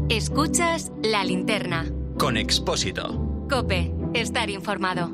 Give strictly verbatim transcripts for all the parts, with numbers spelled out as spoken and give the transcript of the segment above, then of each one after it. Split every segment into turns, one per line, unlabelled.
Escuchas La Linterna.
Con Expósito.
COPE. Estar informado.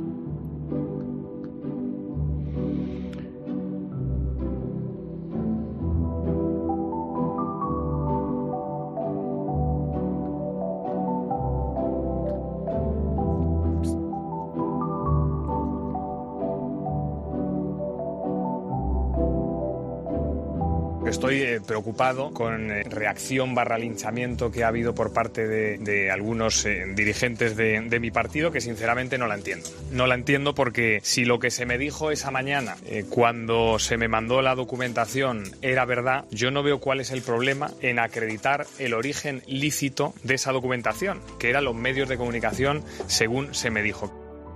Estoy eh, preocupado con eh, reacción barra linchamiento que ha habido por parte de, de algunos eh, dirigentes de, de mi partido, que sinceramente no la entiendo. No la entiendo porque si lo que se me dijo esa mañana, eh, cuando se me mandó la documentación, era verdad, yo no veo cuál es el problema en acreditar el origen lícito de esa documentación, que eran los medios de comunicación, según se me dijo.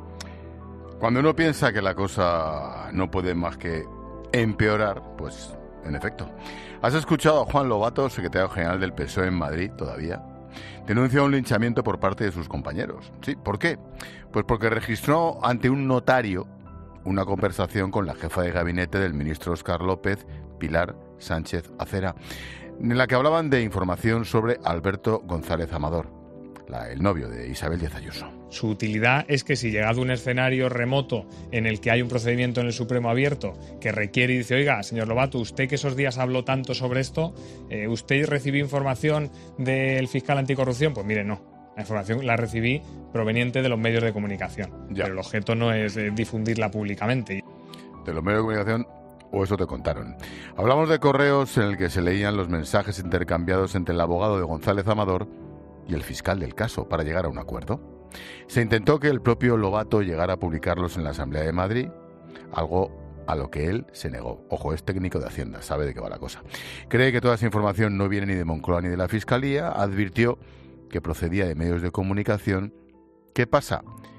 Cuando uno piensa que la cosa no puede más que empeorar, pues... en efecto. ¿Has escuchado a Juan Lobato, secretario general del P S O E en Madrid, todavía? Denuncia un linchamiento por parte de sus compañeros. ¿Sí? ¿Por qué? Pues porque registró ante un notario una conversación con la jefa de gabinete del ministro Óscar López, Pilar Sánchez Acera, en la que hablaban de información sobre Alberto González Amador, la, el novio de Isabel Díaz Ayuso.
Su utilidad es que si llegado a un escenario remoto en el que hay un procedimiento en el Supremo abierto que requiere y dice, oiga, señor Lobato, usted que esos días habló tanto sobre esto, eh, ¿usted recibió información del fiscal anticorrupción? Pues mire, no. La información la recibí proveniente de los medios de comunicación. Ya. Pero el objeto no es eh, difundirla públicamente.
De los medios de comunicación, o eso te contaron. Hablamos de correos en el que se leían los mensajes intercambiados entre el abogado de González Amador y el fiscal del caso para llegar a un acuerdo. Se intentó que el propio Lobato llegara a publicarlos en la Asamblea de Madrid, algo a lo que él se negó. Ojo, es técnico de Hacienda, sabe de qué va la cosa. Cree que toda esa información no viene ni de Moncloa ni de la Fiscalía, advirtió que procedía de medios de comunicación. ¿Qué pasa?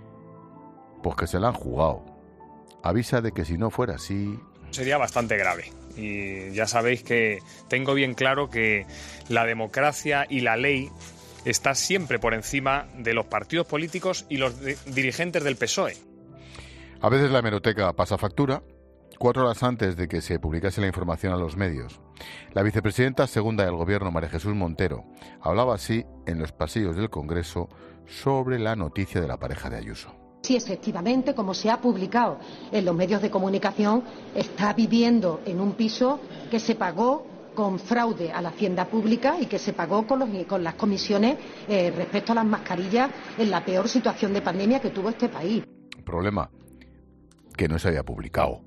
Pues que se la han jugado. Avisa de que si no fuera así...
sería bastante grave. Y ya sabéis que tengo bien claro que la democracia y la ley está siempre por encima de los partidos políticos y los de- dirigentes del P S O E.
A veces la hemeroteca pasa factura. Cuatro horas antes de que se publicase la información a los medios, la vicepresidenta segunda del Gobierno, María Jesús Montero, hablaba así en los pasillos del Congreso sobre la noticia de la pareja de Ayuso.
Sí, efectivamente, como se ha publicado en los medios de comunicación, está viviendo en un piso que se pagó con fraude a la hacienda pública y que se pagó con, los, con las comisiones eh, respecto a las mascarillas en la peor situación de pandemia que tuvo este país.
Problema, que no se había publicado.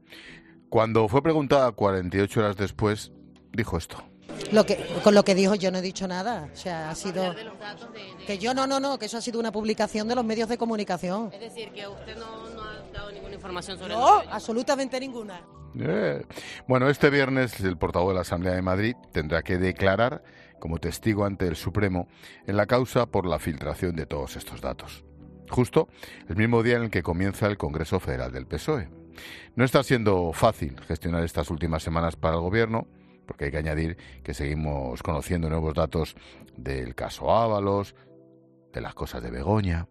Cuando fue preguntada cuarenta y ocho horas después, dijo esto.
Lo que, con lo que dijo yo no he dicho nada, o sea, ha sido... Que yo no, no, no, que eso ha sido una publicación de los medios de comunicación.
Es decir, que usted no, no ha dado ninguna información sobre
No,
el...
absolutamente ninguna.
Eh. Bueno, este viernes el portavoz de la Asamblea de Madrid tendrá que declarar como testigo ante el Supremo en la causa por la filtración de todos estos datos. Justo el mismo día en el que comienza el Congreso Federal del P S O E. No está siendo fácil gestionar estas últimas semanas para el Gobierno, porque hay que añadir que seguimos conociendo nuevos datos del caso Ábalos, de las cosas de Begoña.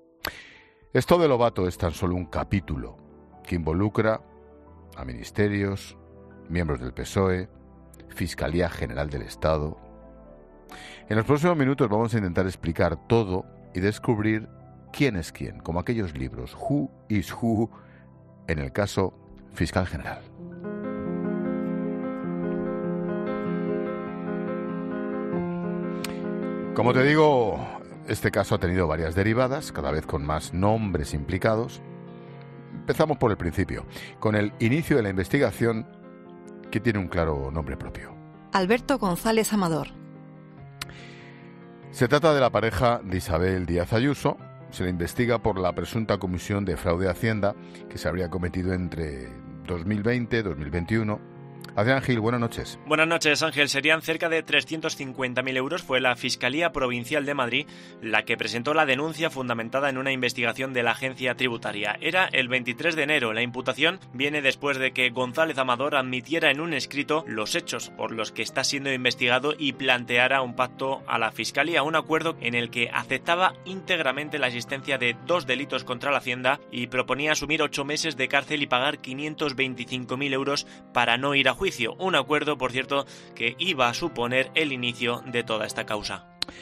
Esto de Lobato es tan solo un capítulo que involucra a ministerios, miembros del P S O E, Fiscalía General del Estado. En los próximos minutos vamos a intentar explicar todo y descubrir quién es quién, como aquellos libros, Who is Who, en el caso Fiscal General. Como te digo, este caso ha tenido varias derivadas, cada vez con más nombres implicados. Empezamos por el principio, con el inicio de la investigación, que tiene un claro nombre propio.
Alberto González Amador.
Se trata de la pareja de Isabel Díaz Ayuso. Se le investiga por la presunta comisión de fraude a Hacienda que se habría cometido entre dos mil veinte y dos mil veintiuno. Adrián Gil, buenas noches.
Buenas noches, Ángel. Serían cerca de trescientos cincuenta mil euros. Fue la Fiscalía Provincial de Madrid la que presentó la denuncia fundamentada en una investigación de la agencia tributaria. Era el veintitrés de enero. La imputación viene después de que González Amador admitiera en un escrito los hechos por los que está siendo investigado y planteara un pacto a la Fiscalía, un acuerdo en el que aceptaba íntegramente la existencia de dos delitos contra la Hacienda y proponía asumir ocho meses de cárcel y pagar quinientos veinticinco mil euros para no ir a juicio. Un acuerdo, por cierto, que iba a suponer el inicio de toda esta causa.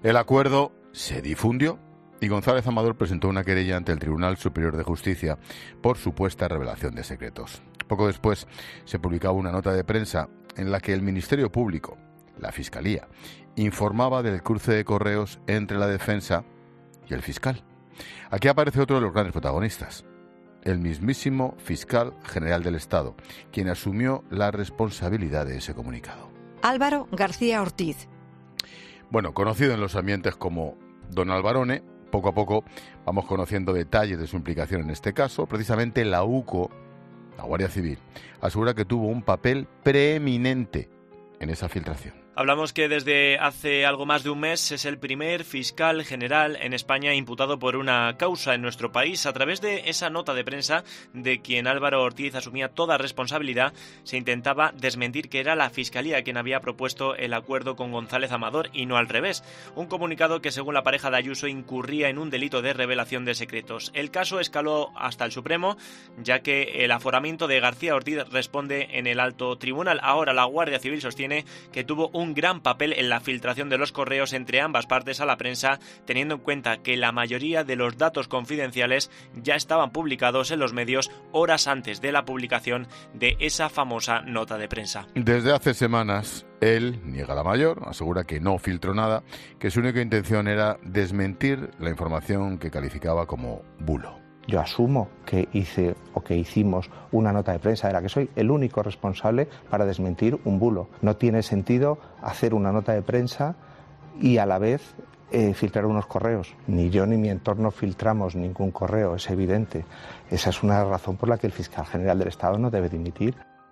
El acuerdo se difundió y González Amador presentó una querella ante el Tribunal Superior de Justicia por supuesta revelación de secretos. Poco después se publicaba una nota de prensa en la que el Ministerio Público, la Fiscalía, informaba del cruce de correos entre la defensa y el fiscal. Aquí aparece otro de los grandes protagonistas, el mismísimo fiscal general del Estado, quien asumió la responsabilidad de ese comunicado.
Álvaro García Ortiz.
Bueno, conocido en los ambientes como Don Alvarone, poco a poco vamos conociendo detalles de su implicación en este caso. Precisamente la U C O, la Guardia Civil, asegura que tuvo un papel preeminente en esa filtración.
Hablamos que desde hace algo más de un mes es el primer fiscal general en España imputado por una causa en nuestro país. A través de esa nota de prensa de quien Álvaro Ortiz asumía toda responsabilidad, se intentaba desmentir que era la Fiscalía quien había propuesto el acuerdo con González Amador y no al revés. Un comunicado que, según la pareja de Ayuso, incurría en un delito de revelación de secretos. El caso escaló hasta el Supremo, ya que el aforamiento de García Ortiz responde en el alto tribunal. Ahora la Guardia Civil sostiene que tuvo un un gran papel en la filtración de los correos entre ambas partes a la prensa, teniendo en cuenta que la mayoría de los datos confidenciales ya estaban publicados en los medios horas antes de la publicación de esa famosa nota de prensa.
Desde hace semanas, él niega la mayor, asegura que no filtró nada, que su única intención era desmentir la información que calificaba como bulo.
Yo asumo que hice o que hicimos una nota de prensa de la que soy el único responsable para desmentir un bulo. No tiene sentido hacer una nota de prensa y a la vez eh, filtrar unos correos. Ni yo ni mi entorno filtramos ningún correo, es evidente. Esa es una razón por la que el fiscal general del Estado no debe dimitir.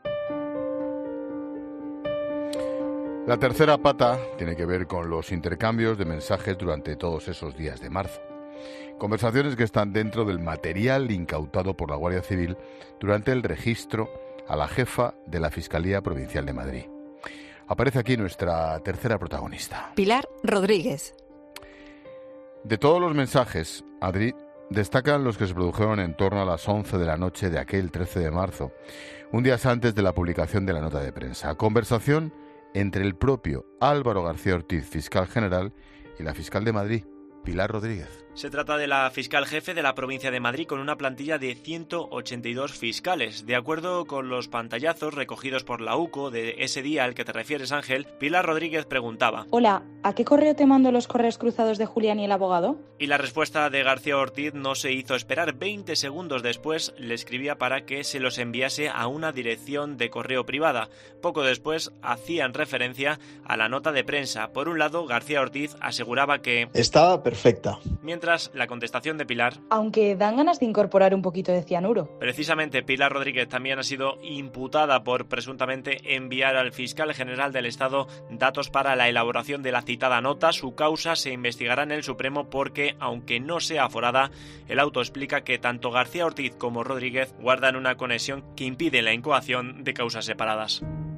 La tercera pata tiene que ver con los intercambios de mensajes durante todos esos días de marzo. Conversaciones que están dentro del material incautado por la Guardia Civil durante el registro a la jefa de la Fiscalía Provincial de Madrid. Aparece aquí nuestra tercera protagonista.
Pilar Rodríguez.
De todos los mensajes, Adri, destacan los que se produjeron en torno a las once de la noche de aquel trece de marzo, un día antes de la publicación de la nota de prensa. Conversación entre el propio Álvaro García Ortiz, fiscal general, y la fiscal de Madrid, Pilar Rodríguez.
Se trata de la fiscal jefe de la provincia de Madrid con una plantilla de ciento ochenta y dos fiscales. De acuerdo con los pantallazos recogidos por la U C O de ese día al que te refieres, Ángel, Pilar Rodríguez preguntaba:
Hola, ¿a qué correo te mando los correos cruzados de Julián y el abogado?
Y la respuesta de García Ortiz no se hizo esperar. veinte segundos después le escribía para que se los enviase a una dirección de correo privada. Poco después hacían referencia a la nota de prensa. Por un lado, García Ortiz aseguraba que
estaba perfecta.
Mientras la contestación de Pilar...
Aunque dan ganas de incorporar un poquito de cianuro.
Precisamente Pilar Rodríguez también ha sido imputada por presuntamente enviar al fiscal general del Estado datos para la elaboración de la citada nota. Su causa se investigará en el Supremo porque, aunque no sea aforada, el auto explica que tanto García Ortiz como Rodríguez guardan una conexión que impide la incoación de causas separadas.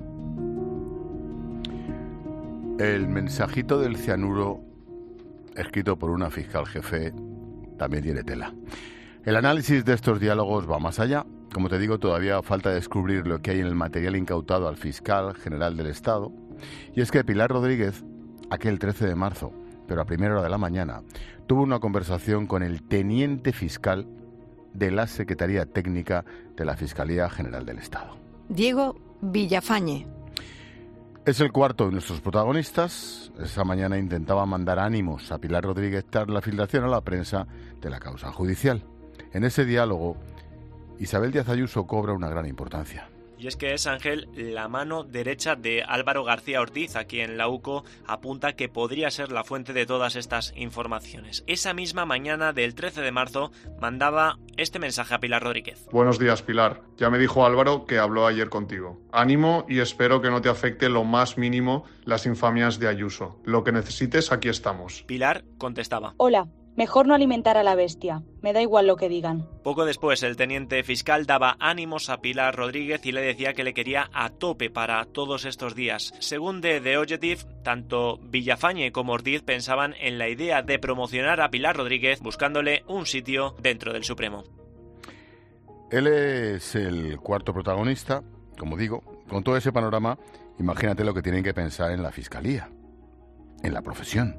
El mensajito del cianuro, escrito por una fiscal jefe, también tiene tela. El análisis de estos diálogos va más allá. Como te digo, todavía falta descubrir lo que hay en el material incautado al fiscal general del Estado. Y es que Pilar Rodríguez, aquel trece de marzo, pero a primera hora de la mañana, tuvo una conversación con el teniente fiscal de la Secretaría Técnica de la Fiscalía General del Estado.
Diego Villafañe.
Es el cuarto de nuestros protagonistas. Esa mañana intentaba mandar ánimos a Pilar Rodríguez tras la filtración a la prensa de la causa judicial. En ese diálogo, Isabel Díaz Ayuso cobra una gran importancia.
Y es que es, Ángel, la mano derecha de Álvaro García Ortiz, a quien la U C O apunta que podría ser la fuente de todas estas informaciones. Esa misma mañana del trece de marzo mandaba este mensaje a Pilar Rodríguez.
Buenos días, Pilar. Ya me dijo Álvaro que habló ayer contigo. Ánimo y espero que no te afecte lo más mínimo las infamias de Ayuso. Lo que necesites, aquí estamos.
Pilar contestaba:
Hola. Mejor no alimentar a la bestia. Me da igual lo que digan.
Poco después, el teniente fiscal daba ánimos a Pilar Rodríguez y le decía que le quería a tope para todos estos días. Según The, The Objective, tanto Villafañe como Ortiz pensaban en la idea de promocionar a Pilar Rodríguez buscándole un sitio dentro del Supremo.
Él es el cuarto protagonista, como digo. Con todo ese panorama, imagínate lo que tienen que pensar en la Fiscalía, en la profesión.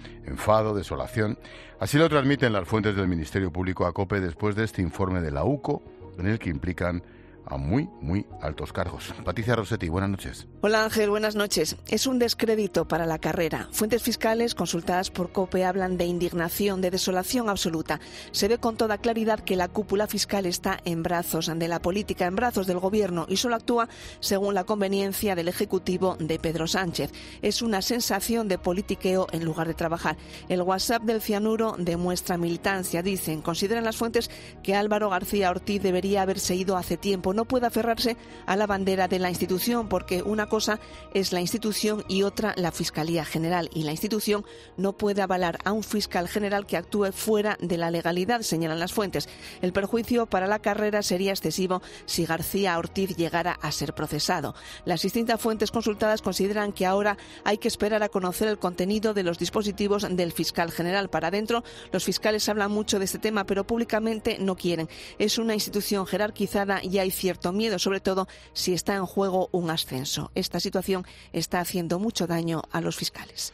enfado, desolación. Así lo transmiten las fuentes del Ministerio Público a COPE después de este informe de la U C O en el que implican a muy, muy altos cargos. Patricia Rossetti, buenas noches.
Hola Ángel, buenas noches. Es un descrédito para la carrera. Fuentes fiscales consultadas por COPE hablan de indignación, de desolación absoluta. Se ve con toda claridad que la cúpula fiscal está en brazos de la política, en brazos del gobierno y solo actúa según la conveniencia del Ejecutivo de Pedro Sánchez. Es una sensación de politiqueo en lugar de trabajar. El WhatsApp del cianuro demuestra militancia, dicen. Consideran las fuentes que Álvaro García Ortiz debería haberse ido hace tiempo. No puede aferrarse a la bandera de la institución porque una cosa es la institución y otra la Fiscalía General, y la institución no puede avalar a un fiscal general que actúe fuera de la legalidad, señalan las fuentes. El perjuicio para la carrera sería excesivo si García Ortiz llegara a ser procesado. Las distintas fuentes consultadas consideran que ahora hay que esperar a conocer el contenido de los dispositivos del fiscal general. Para adentro, los fiscales hablan mucho de este tema, pero públicamente no quieren. Es una institución jerarquizada y hay cierto miedo, sobre todo si está en juego un ascenso. Esta situación está haciendo mucho daño a los fiscales.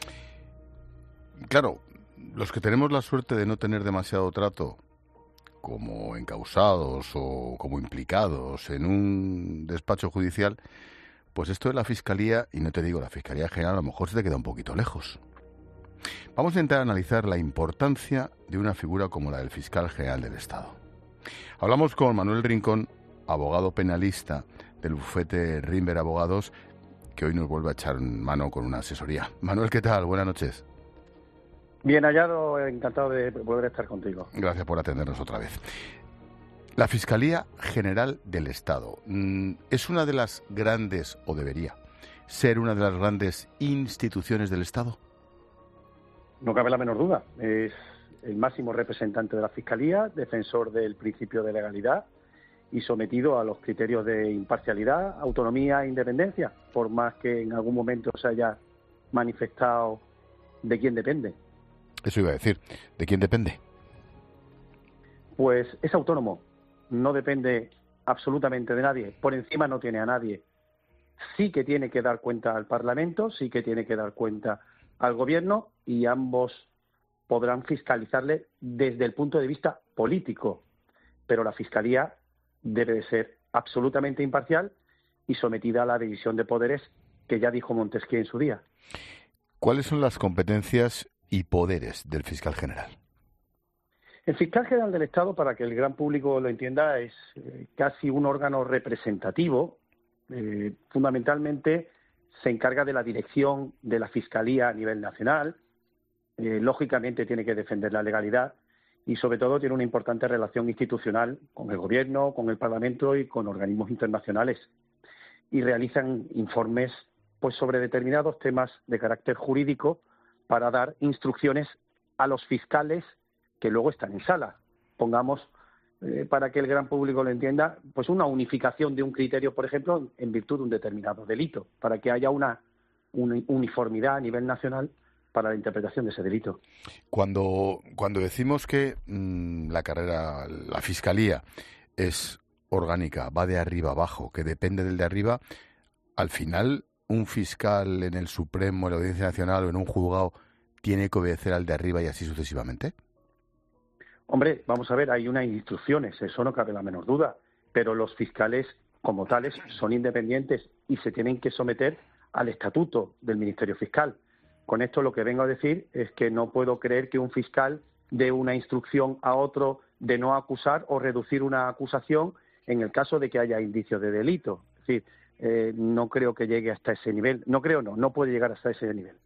Claro, los que tenemos la suerte de no tener demasiado trato como encausados o como implicados en un despacho judicial, pues esto de la Fiscalía, y no te digo la Fiscalía General, a lo mejor se te queda un poquito lejos. Vamos a intentar analizar la importancia de una figura como la del Fiscal General del Estado. Hablamos con Manuel Rincón, abogado penalista del bufete Rimber Abogados, que hoy nos vuelve a echar mano con una asesoría. Manuel, ¿qué tal? Buenas noches.
Bien hallado, encantado de volver a estar contigo.
Gracias por atendernos otra vez. La Fiscalía General del Estado es una de las grandes, o debería ser una de las grandes instituciones del Estado.
No cabe la menor duda. Es el máximo representante de la Fiscalía, defensor del principio de legalidad y sometido a los criterios de imparcialidad, autonomía e independencia, por más que en algún momento se haya manifestado de quién depende.
Eso iba a decir, ¿de quién depende?
Pues es autónomo, no depende absolutamente de nadie, por encima no tiene a nadie. Sí que tiene que dar cuenta al Parlamento, sí que tiene que dar cuenta al Gobierno y ambos podrán fiscalizarle desde el punto de vista político, pero la Fiscalía debe de ser absolutamente imparcial y sometida a la división de poderes que ya dijo Montesquieu en su día.
¿Cuáles son las competencias y poderes del fiscal general?
El fiscal general del Estado, para que el gran público lo entienda, es eh, casi un órgano representativo. Eh, fundamentalmente se encarga de la dirección de la Fiscalía a nivel nacional. Eh, lógicamente tiene que defender la legalidad y sobre todo tiene una importante relación institucional con el Gobierno, con el Parlamento y con organismos internacionales. Y realizan informes pues sobre determinados temas de carácter jurídico para dar instrucciones a los fiscales que luego están en sala. Pongamos, eh, para que el gran público lo entienda, pues una unificación de un criterio, por ejemplo, en virtud de un determinado delito, para que haya una, una uniformidad a nivel nacional para la interpretación de ese delito.
Cuando, cuando decimos que mmm, la carrera, la Fiscalía es orgánica, va de arriba abajo, que depende del de arriba, al final un fiscal en el Supremo, en la Audiencia Nacional o en un juzgado tiene que obedecer al de arriba y así sucesivamente.
Hombre, vamos a ver, hay unas instrucciones, eso no cabe la menor duda, pero los fiscales como tales son independientes y se tienen que someter al estatuto del Ministerio Fiscal. Con esto lo que vengo a decir es que no puedo creer que un fiscal dé una instrucción a otro de no acusar o reducir una acusación en el caso de que haya indicios de delito. Es decir, eh, no creo que llegue hasta ese nivel. No creo, no, no puede llegar hasta ese nivel.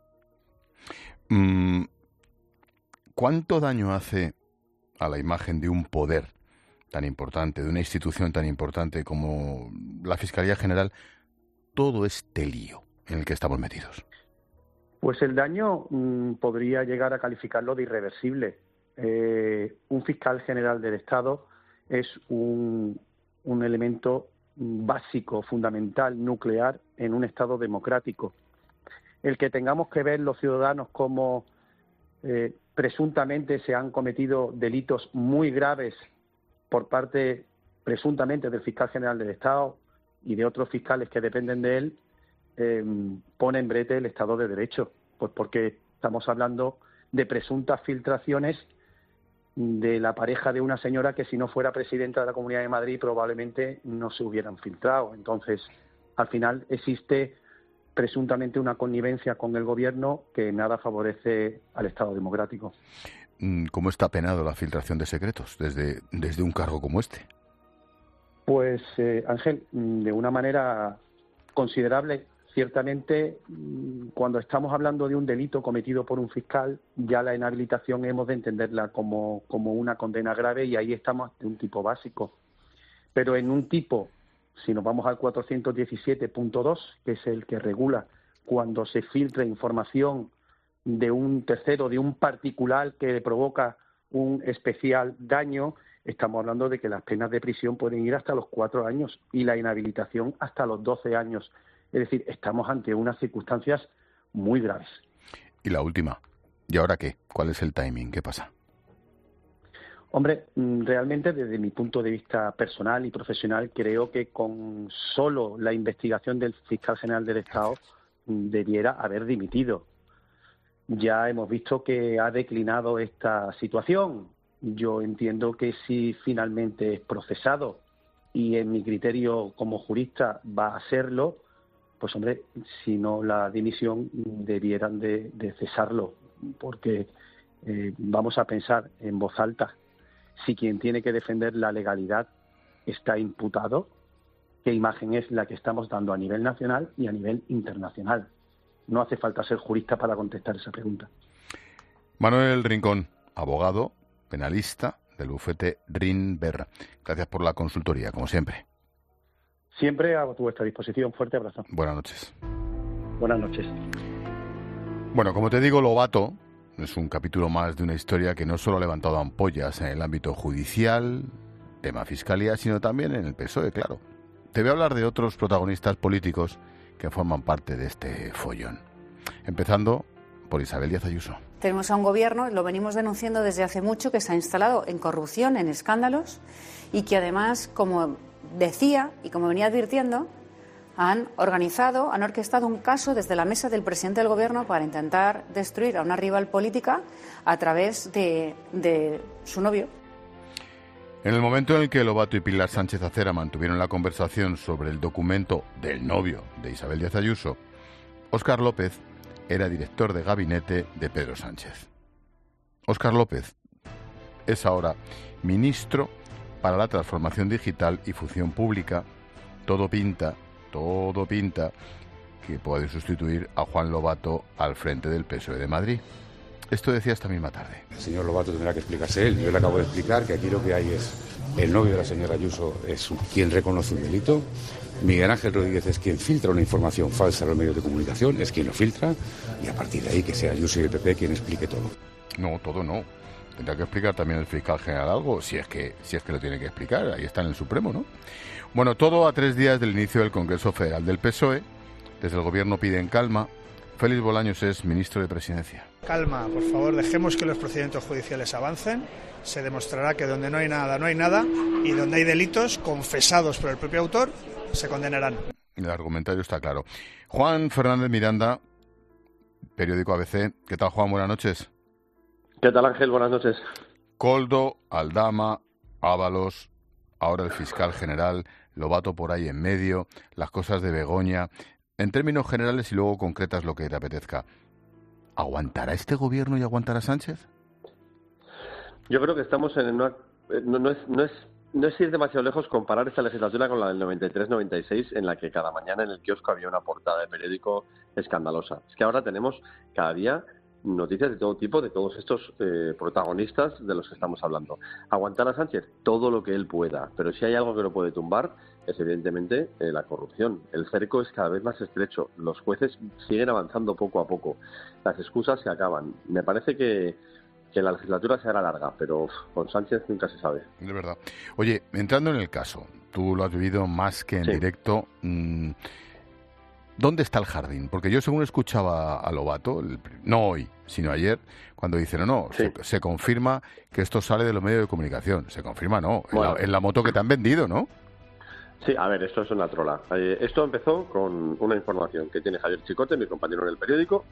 Mm, ¿Cuánto daño hace a la imagen de un poder tan importante, de una institución tan importante como la Fiscalía General, todo este lío en el que estamos metidos?
Pues el daño mmm, podría llegar a calificarlo de irreversible. Eh, un fiscal general del Estado es un, un elemento básico, fundamental, nuclear en un Estado democrático. El que tengamos que ver los ciudadanos como eh, presuntamente se han cometido delitos muy graves por parte presuntamente del fiscal general del Estado y de otros fiscales que dependen de él, eh, pone en brete el Estado de Derecho, pues porque Estamos hablando de presuntas filtraciones de la pareja de una señora que si no fuera presidenta de la Comunidad de Madrid probablemente no se hubieran filtrado. Entonces, al final existe presuntamente una connivencia con el Gobierno que nada favorece al Estado democrático.
¿Cómo está penado la filtración de secretos desde, desde un cargo como este?
Pues, eh, Ángel, de una manera considerable. Ciertamente, cuando estamos hablando de un delito cometido por un fiscal, ya la inhabilitación hemos de entenderla como, como una condena grave y ahí estamos ante un tipo básico. Pero en un tipo, si nos vamos al cuatrocientos diecisiete punto dos, que es el que regula cuando se filtra información de un tercero, de un particular que le provoca un especial daño, estamos hablando de que las penas de prisión pueden ir hasta los cuatro años y la inhabilitación hasta los doce años. Es decir, estamos ante unas circunstancias muy graves.
Y la última, ¿y ahora qué? ¿Cuál es el timing? ¿Qué pasa?
Hombre, realmente desde mi punto de vista personal y profesional creo que con solo la investigación del fiscal general del Estado debiera haber dimitido. Ya hemos visto que ha declinado esta situación. Yo entiendo que si finalmente es procesado y en mi criterio como jurista va a serlo, pues hombre, si no la dimisión debieran de, de cesarlo, porque eh, vamos a pensar en voz alta, si quien tiene que defender la legalidad está imputado, ¿qué imagen es la que estamos dando a nivel nacional y a nivel internacional? No hace falta ser jurista para contestar esa pregunta.
Manuel Rincón, abogado, penalista del bufete Rinber. Gracias por la consultoría, como siempre.
Siempre a vuestra disposición. Fuerte abrazo.
Buenas noches.
Buenas noches.
Bueno, como te digo, Lobato es un capítulo más de una historia que no solo ha levantado ampollas en el ámbito judicial, tema fiscalía, sino también en el P S O E, claro. Te voy a hablar de otros protagonistas políticos que forman parte de este follón. Empezando por Isabel Díaz Ayuso.
Tenemos a un gobierno, lo venimos denunciando desde hace mucho, que se ha instalado en corrupción, en escándalos y que además, como decía y como venía advirtiendo, han organizado, han orquestado un caso desde la mesa del presidente del Gobierno para intentar destruir a una rival política a través de, de su novio.
En el momento en el que Lobato y Pilar Sánchez Acera mantuvieron la conversación sobre el documento del novio de Isabel Díaz Ayuso, Óscar López era director de gabinete de Pedro Sánchez. Óscar López es ahora ministro para la transformación digital y función pública. Todo pinta, todo pinta que puede sustituir a Juan Lobato al frente del P S O E de Madrid. Esto decía esta misma tarde.
El señor Lobato tendrá que explicarse él. Yo le acabo de explicar que aquí lo que hay es el novio de la señora Ayuso es quien reconoce un delito. Miguel Ángel Rodríguez es quien filtra una información falsa en los medios de comunicación, es quien lo filtra, y a partir de ahí que sea Ayuso y el P P quien explique todo.
No, todo no. Tendrá que explicar también el fiscal general algo, si es que si es que lo tiene que explicar. Ahí está en el Supremo, ¿no? Bueno, todo a tres días del inicio del Congreso Federal del P S O E. Desde el Gobierno piden calma. Félix Bolaños es ministro de Presidencia.
Calma, por favor, dejemos que los procedimientos judiciales avancen. Se demostrará que donde no hay nada, no hay nada, y donde hay delitos confesados por el propio autor, se condenarán.
El argumentario está claro. Juan Fernández Miranda, periódico A B C. ¿Qué tal, Juan? Buenas noches.
¿Qué tal, Ángel? Buenas noches.
Coldo, Aldama, Ábalos, ahora el fiscal general, Lobato por ahí en medio, las cosas de Begoña. En términos generales y luego concretas lo que te apetezca. ¿Aguantará este gobierno y aguantará Sánchez?
Yo creo que estamos en una... No, no, es, no, es, no es ir demasiado lejos comparar esta legislatura con la del noventa y tres noventa y seis, en la que cada mañana en el kiosco había una portada de periódico escandalosa. Es que ahora tenemos cada día noticias de todo tipo, de todos estos eh, protagonistas de los que estamos hablando. Aguantar a Sánchez todo lo que él pueda, pero si hay algo que lo puede tumbar es evidentemente eh, la corrupción. El cerco es cada vez más estrecho, los jueces siguen avanzando poco a poco, las excusas se acaban. Me parece que, que la legislatura será larga, pero uf, con Sánchez nunca se sabe.
De verdad. Oye, entrando en el caso, tú lo has vivido más que en sí. directo. Mmm, ¿Dónde está el jardín? Porque yo según escuchaba a Lobato, el, no hoy, sino ayer, cuando dice, no, no, sí. se, se confirma que esto sale de los medios de comunicación. Se confirma, no, bueno. en, la, en la moto que te han vendido, ¿no?
Sí, a ver, esto es una trola. Eh, esto empezó con una información que tiene Javier Chicote, mi compañero en el periódico,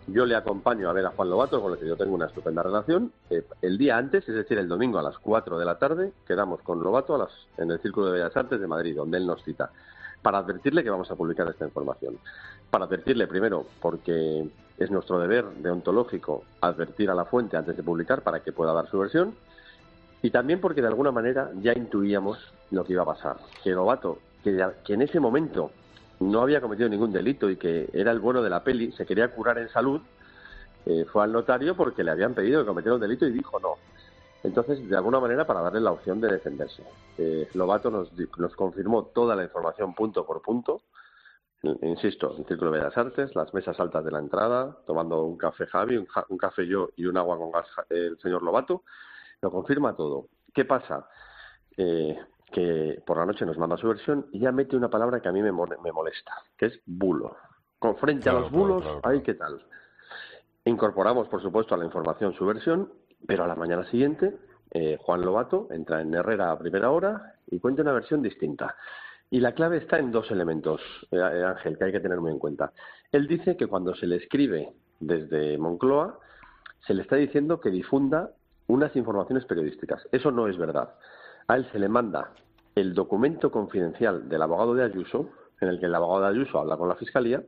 Yo le acompaño a ver a Juan Lobato, con el que yo tengo una estupenda relación. Eh, el día antes, es decir, el domingo a las cuatro de la tarde, quedamos con Lobato a las, en el Círculo de Bellas Artes de Madrid, donde él nos cita, para advertirle que vamos a publicar esta información. Para advertirle, primero, porque es nuestro deber deontológico advertir a la fuente antes de publicar para que pueda dar su versión, y también porque de alguna manera ya intuíamos lo que iba a pasar. Que Lobato, que, que en ese momento no había cometido ningún delito y que era el bueno de la peli, se quería curar en salud, eh, fue al notario porque le habían pedido que cometiera un delito y dijo no. Entonces, de alguna manera, para darle la opción de defenderse. Eh, Lobato nos, nos confirmó toda la información punto por punto. Insisto, el Círculo de Bellas Artes, las mesas altas de la entrada, tomando un café Javi, un, ja, un café yo y un agua con gas el señor Lobato. Lo confirma todo. ¿Qué pasa? Eh, que por la noche nos manda su versión y ya mete una palabra que a mí me, me molesta, que es bulo. Con frente claro, a los bulos, claro, claro, ¿ay qué tal? Incorporamos, por supuesto, a la información su versión, pero a la mañana siguiente eh, Juan Lobato entra en Herrera a primera hora y cuenta una versión distinta. Y la clave está en dos elementos, eh, Ángel, que hay que tener muy en cuenta. Él dice que cuando se le escribe desde Moncloa, se le está diciendo que difunda unas informaciones periodísticas. Eso no es verdad. A él se le manda el documento confidencial del abogado de Ayuso, en el que el abogado de Ayuso habla con la Fiscalía,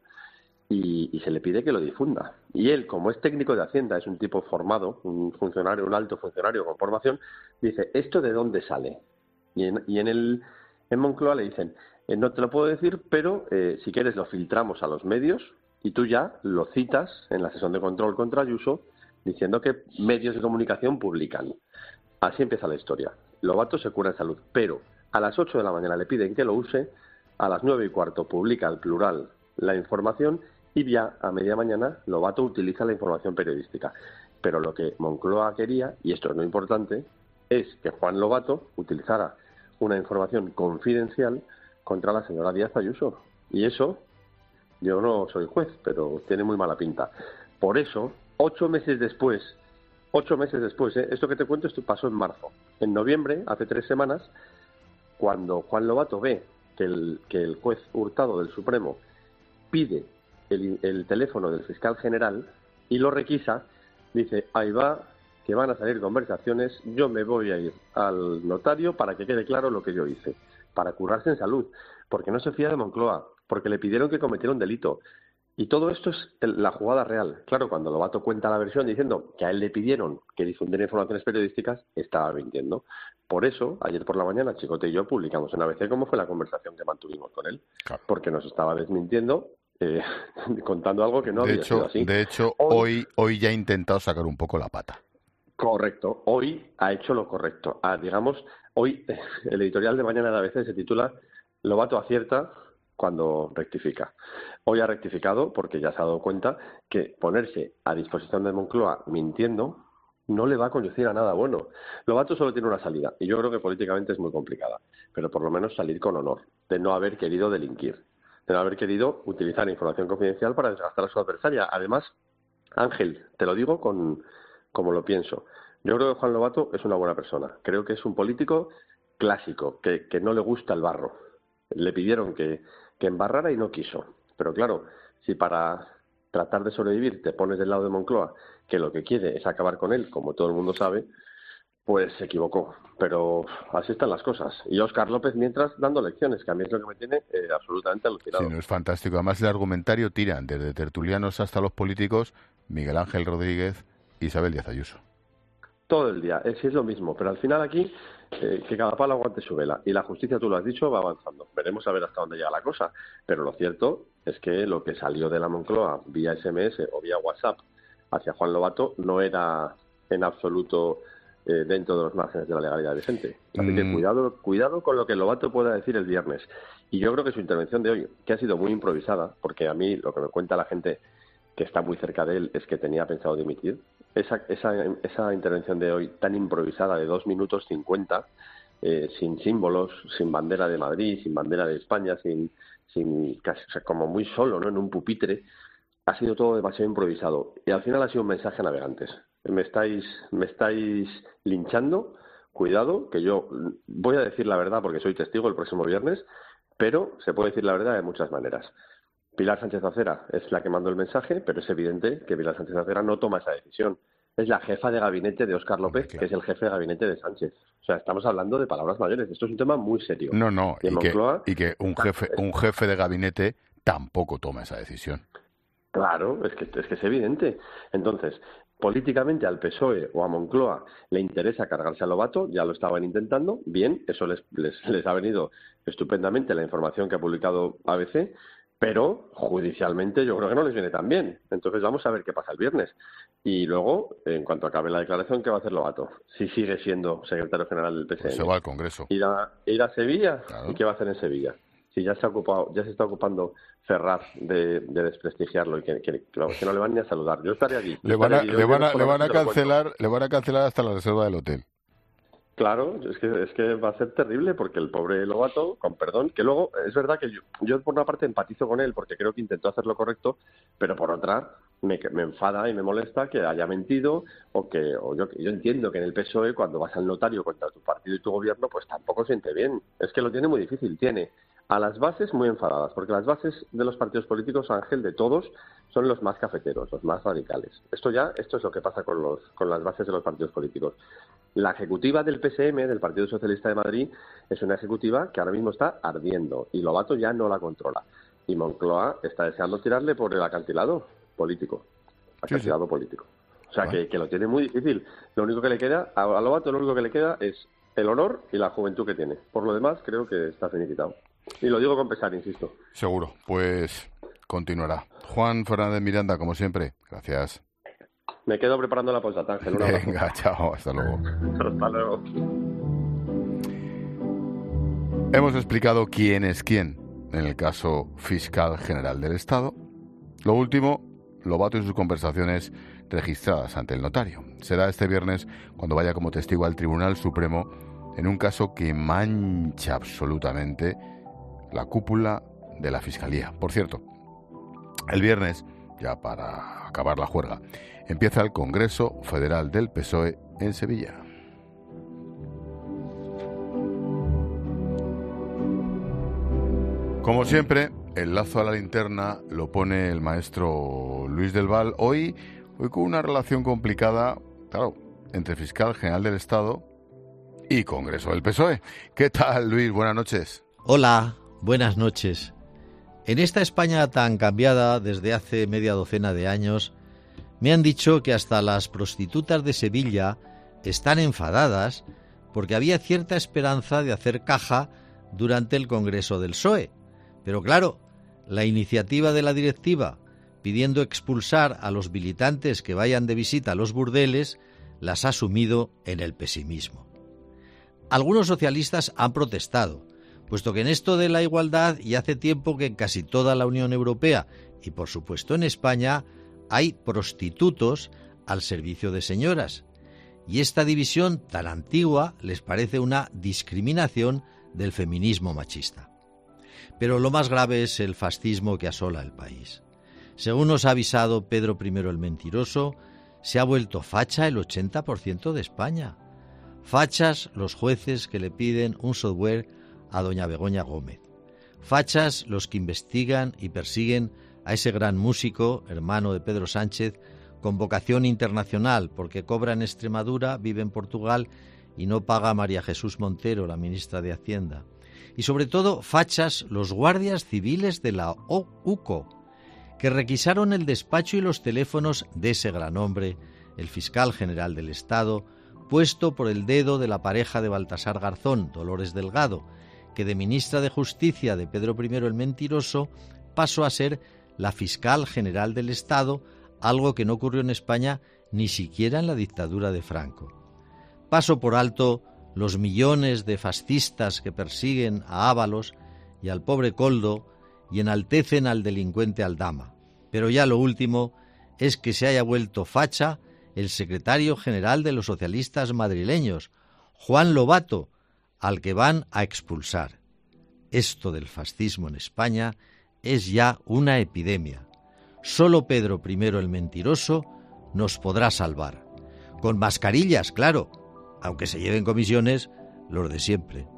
y, y se le pide que lo difunda. Y él, como es técnico de Hacienda, es un tipo formado, un funcionario, un alto funcionario con formación, dice, ¿esto de dónde sale? Y en, y en, el, en Moncloa le dicen, eh, no te lo puedo decir, pero eh, si quieres lo filtramos a los medios y tú ya lo citas en la sesión de control contra Ayuso, diciendo que medios de comunicación publican. Así empieza la historia. Lobato se cura en salud, pero a las ocho de la mañana le piden que lo use, a las nueve y cuarto publica al plural la información y ya a media mañana Lobato utiliza la información periodística. Pero lo que Moncloa quería, y esto es lo importante, es que Juan Lobato utilizara una información confidencial contra la señora Díaz Ayuso. Y eso, yo no soy juez, pero tiene muy mala pinta. Por eso, ocho meses después, ocho meses después, ¿eh? Esto que te cuento, esto pasó en marzo. En noviembre, hace tres semanas, cuando Juan Lobato ve que el, que el juez Hurtado del Supremo pide el, el teléfono del fiscal general y lo requisa, dice, ahí va, que van a salir conversaciones, yo me voy a ir al notario para que quede claro lo que yo hice, para curarse en salud, porque no se fía de Moncloa, porque le pidieron que cometiera un delito. Y todo esto es la jugada real. Claro, cuando Lobato cuenta la versión diciendo que a él le pidieron que difundiera informaciones periodísticas, estaba mintiendo. Por eso, ayer por la mañana, Chicote y yo publicamos en A B C cómo fue la conversación que mantuvimos con él. Claro. Porque nos estaba desmintiendo, eh, contando algo que no
de
había
hecho,
sido así.
De hecho, hoy, hoy ya ha intentado sacar un poco la pata.
Correcto. Hoy ha hecho lo correcto. Ah, digamos, hoy el editorial de mañana de A B C se titula Lobato acierta cuando rectifica. Hoy ha rectificado porque ya se ha dado cuenta que ponerse a disposición de Moncloa mintiendo no le va a conducir a nada bueno. Lobato solo tiene una salida y yo creo que políticamente es muy complicada, pero por lo menos salir con honor, de no haber querido delinquir, de no haber querido utilizar información confidencial para desgastar a su adversaria. Además, Ángel, te lo digo con como lo pienso. Yo creo que Juan Lobato es una buena persona. Creo que es un político clásico, que, que no le gusta el barro. Le pidieron que, que embarrara y no quiso. Pero claro, si para tratar de sobrevivir te pones del lado de Moncloa, que lo que quiere es acabar con él, como todo el mundo sabe, pues se equivocó. Pero así están las cosas. Y Óscar López, mientras, dando lecciones, que a mí es lo que me tiene eh, absolutamente alucinado.
Sí, no, es fantástico. Además, el argumentario tiran desde tertulianos hasta los políticos, Miguel Ángel Rodríguez, Isabel Díaz Ayuso.
Todo el día, es, es lo mismo. Pero al final aquí, eh, que cada palo aguante su vela. Y la justicia, tú lo has dicho, va avanzando. Veremos a ver hasta dónde llega la cosa. Pero lo cierto es que lo que salió de la Moncloa vía ese eme ese o vía WhatsApp hacia Juan Lobato no era en absoluto eh, dentro de los márgenes de la legalidad vigente. Así que cuidado, cuidado con lo que Lobato pueda decir el viernes. Y yo creo que su intervención de hoy, que ha sido muy improvisada, porque a mí lo que me cuenta la gente que está muy cerca de él es que tenía pensado dimitir, esa, esa, esa intervención de hoy tan improvisada de dos minutos cincuenta, eh, sin símbolos, sin bandera de Madrid, sin bandera de España, sin, sin casi, o sea, como muy solo, ¿no?, en un pupitre, ha sido todo demasiado improvisado. Y al final ha sido un mensaje a navegantes. Me estáis, me estáis linchando, cuidado, que yo voy a decir la verdad porque soy testigo el próximo viernes, pero se puede decir la verdad de muchas maneras. Pilar Sánchez Acera es la que mandó el mensaje, pero es evidente que Pilar Sánchez Acera no toma esa decisión. Es la jefa de gabinete de Óscar López, que es el jefe de gabinete de Sánchez. O sea, estamos hablando de palabras mayores. Esto es un tema muy serio.
No, no, y, y,
Moncloa,
que, y que un jefe, un jefe de gabinete tampoco toma esa decisión.
Claro, es que, es que es evidente. Entonces, políticamente al P S O E o a Moncloa le interesa cargarse a Lobato, ya lo estaban intentando, bien, eso les, les, les ha venido estupendamente la información que ha publicado A B C, pero judicialmente yo creo que no les viene tan bien. Entonces vamos a ver qué pasa el viernes. Y luego, en cuanto acabe la declaración, ¿qué va a hacer Lobato? Si sigue siendo secretario general del P S N.
Pues se va al Congreso.
¿Ir a, ir a Sevilla?
Claro.
¿Y qué va a hacer en Sevilla? Si ya se ha ocupado, ya se está ocupando Ferraz de, de desprestigiarlo y que, que, que no le van ni a saludar. Yo estaré allí.
Le van a, le van a, le van a cancelar, le van a cancelar hasta la reserva del hotel.
Claro, es que es que va a ser terrible porque el pobre Lobato, con perdón, que luego es verdad que yo, yo por una parte empatizo con él porque creo que intentó hacer lo correcto, pero por otra me, me enfada y me molesta que haya mentido o que o yo, yo entiendo que en el P S O E cuando vas al notario contra tu partido y tu gobierno pues tampoco siente bien. Es que lo tiene muy difícil, tiene a las bases muy enfadadas, porque las bases de los partidos políticos, Ángel, de todos, son los más cafeteros, los más radicales. Esto ya, esto es lo que pasa con los, con las bases de los partidos políticos. La ejecutiva del P S M, del Partido Socialista de Madrid, es una ejecutiva que ahora mismo está ardiendo y Lobato ya no la controla. Y Moncloa está deseando tirarle por el acantilado político. Acantilado sí, sí. político. O sea, bueno. que, que lo tiene muy difícil. Lo único que le queda, a Lobato lo único que le queda es el honor y la juventud que tiene. Por lo demás, creo que está finiquitado. Y lo digo con pesar, insisto.
Seguro. Pues continuará. Juan Fernández Miranda, como siempre. Gracias.
Me quedo preparando la postdata, Ángel. Un abrazo.
Venga, chao. Hasta luego.
Hasta luego.
Hemos explicado quién es quién en el caso fiscal general del Estado. Lo último, Lobato y sus conversaciones registradas ante el notario. Será este viernes cuando vaya como testigo al Tribunal Supremo en un caso que mancha absolutamente la cúpula de la Fiscalía. Por cierto, el viernes, ya para acabar la juerga, empieza el Congreso Federal del P S O E en Sevilla. Como siempre, el lazo a la linterna lo pone el maestro Luis del Val. Hoy, hoy con una relación complicada, claro, entre fiscal general del Estado y Congreso del P S O E. ¿Qué tal, Luis? Buenas noches.
Hola, buenas noches. En esta España tan cambiada desde hace media docena de años, me han dicho que hasta las prostitutas de Sevilla están enfadadas porque había cierta esperanza de hacer caja durante el Congreso del P S O E. Pero claro, la iniciativa de la directiva pidiendo expulsar a los militantes que vayan de visita a los burdeles las ha sumido en el pesimismo. Algunos socialistas han protestado, puesto que en esto de la igualdad y hace tiempo que en casi toda la Unión Europea y por supuesto en España hay prostitutos al servicio de señoras, y esta división tan antigua les parece una discriminación del feminismo machista. Pero lo más grave es el fascismo que asola el país. Según nos ha avisado Pedro primero el Mentiroso, se ha vuelto facha el ochenta por ciento de España. Fachas los jueces que le piden un software a doña Begoña Gómez. Fachas los que investigan y persiguen a ese gran músico, hermano de Pedro Sánchez, con vocación internacional, porque cobra en Extremadura, vive en Portugal y no paga a María Jesús Montero, la ministra de Hacienda. Y sobre todo, fachas los guardias civiles de la U C O, que requisaron el despacho y los teléfonos de ese gran hombre, el fiscal general del Estado, puesto por el dedo de la pareja de Baltasar Garzón, Dolores Delgado, que de ministra de Justicia de Pedro primero el Mentiroso pasó a ser la fiscal general del Estado, algo que no ocurrió en España ni siquiera en la dictadura de Franco. Paso por alto los millones de fascistas que persiguen a Ábalos y al pobre Koldo y enaltecen al delincuente Aldama. Pero ya lo último es que se haya vuelto facha el secretario general de los socialistas madrileños, Juan Lobato, al que van a expulsar. Esto del fascismo en España es ya una epidemia. Solo Pedro primero el Mentiroso nos podrá salvar. Con mascarillas, claro, aunque se lleven comisiones los de siempre.